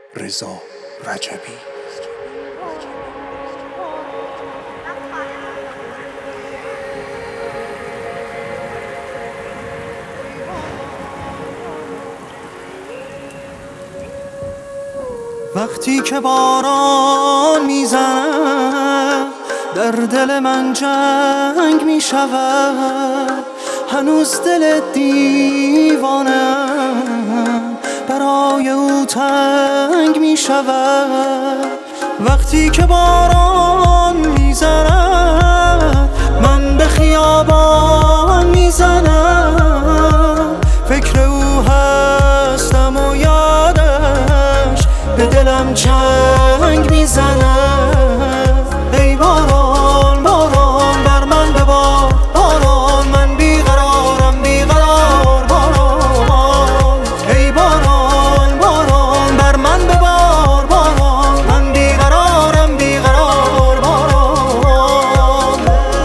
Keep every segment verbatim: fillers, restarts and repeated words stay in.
رضا رجبی. وقتی که باران میزند در دل من جنگ میشود، هنوز دل دیوانم برای او تنگ میشود. وقتی که باران میزند من به خیابان میزنم، فکر او هستم و یادش به دلم چنگ میزنم. ای باران باران بر من ببار، باران من بیقرارم بیقرار باران. ای باران باران بر من ببار، باران من بیقرارم بیقرار باران.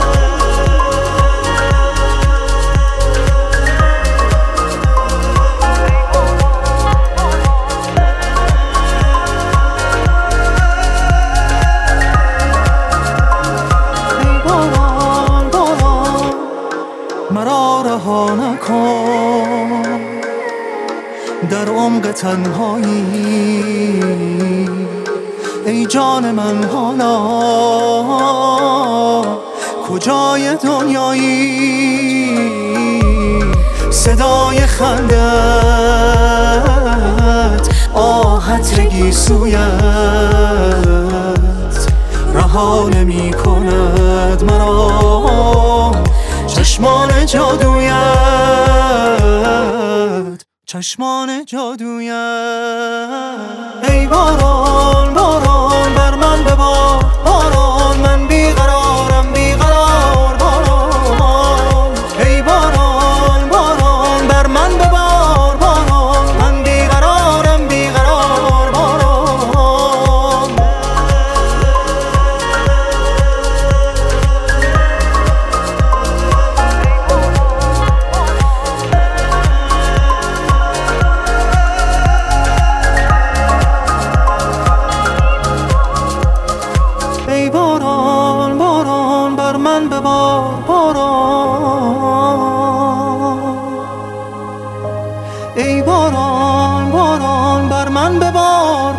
مرا رها نکن در عمق تنهایی، ای جان من حالا کجای دنیایی؟ صدای خندت آهت گیسویت رها نمی کند مرا، چشمان جادویت چشمان جادویت. ای باران باران بر من ببار، باران من بیقرارم بیقرار باران. ای باران باران بر من ببار، باران من بیقرارم بیقرار باران. ای باران باران بر من ببار، باران. ای باران باران بر من ببار،